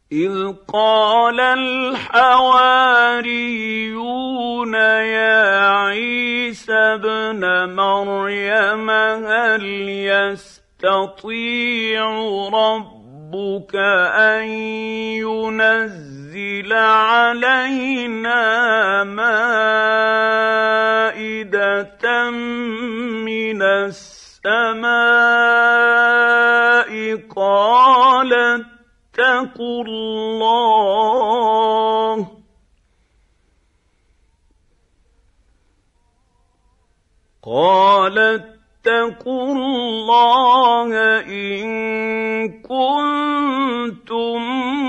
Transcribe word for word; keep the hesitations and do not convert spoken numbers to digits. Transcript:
إذ قال الحواريون يا عيسى ابن مريم هل يستطيع ربك أن ينزل علينا مائدة من السماء قال اتقوا الله قال اتقوا الله إن كنتم